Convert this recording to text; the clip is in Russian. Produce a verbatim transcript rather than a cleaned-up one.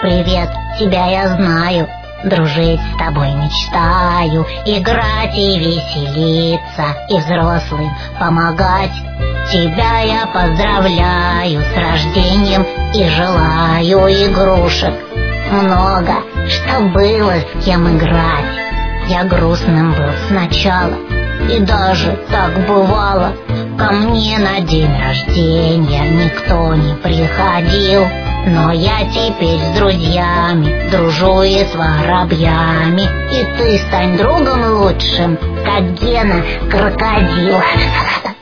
привет, тебя я знаю. Дружить с тобой мечтаю, играть и веселиться, и взрослым помогать. Тебя я поздравляю с рождением и желаю игрушек много, чтоб было с кем играть. Я грустным был сначала, и даже так бывало. Ко мне на день рождения никто не приходил. Но я теперь с друзьями дружу и с воробьями. И ты стань другом лучшим, как Гена крокодил.